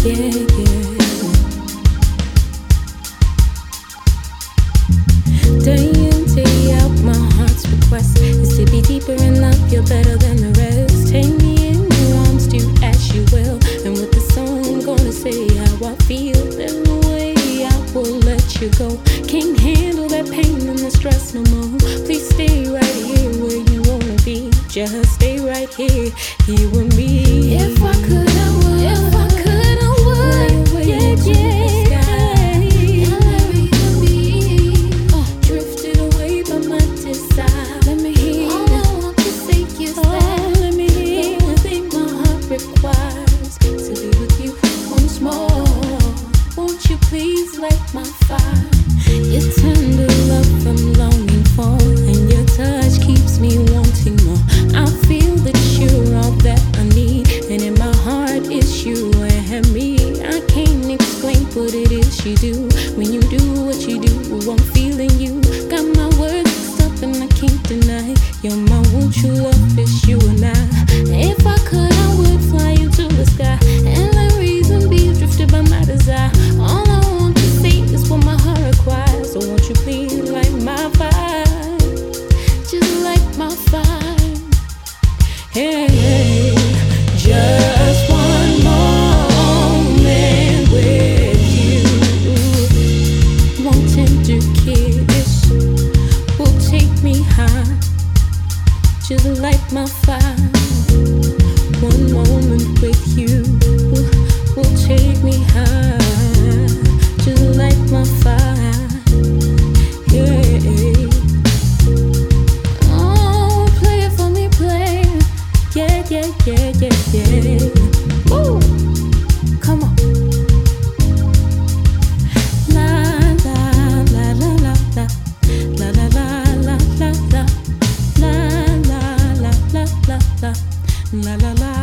Day in, day out, my heart's request is to be deeper in love. You're better than the rest. Take me in your arms, do as you will. And with the song, I'm gonna say how I feel. There's no way I will let you go. Can't handle that pain and the stress no more. Please stay right here where you wanna be. Just stay right here, here with me. If I could, I would. If I could, I would. Yeah, yeah. Please light my fire. You turn the love I'm longing for, and your touch keeps me wanting more. I feel that you're all that I need, and in my heart it's you and me. I can't explain what it is you do. When you do what you do, I'm feeling you. Got my words mixed up and I can't deny. You're my one true love, it's you and I. If I could, I would fly into the sky and let reason be drifted by my desire. All I want to say is what my heart requires. So won't you please light my fire? Just light my fire. Hey, hey. Just one moment with you. One tender kiss will take me high. Just light my fire. One moment with you will take me high. Just light my fire. Yeah. Oh, play it for me, play. Yeah, yeah, yeah, yeah, yeah. Woo! Come on. La la la la la la. La la la la la la. La la la la la. La la la.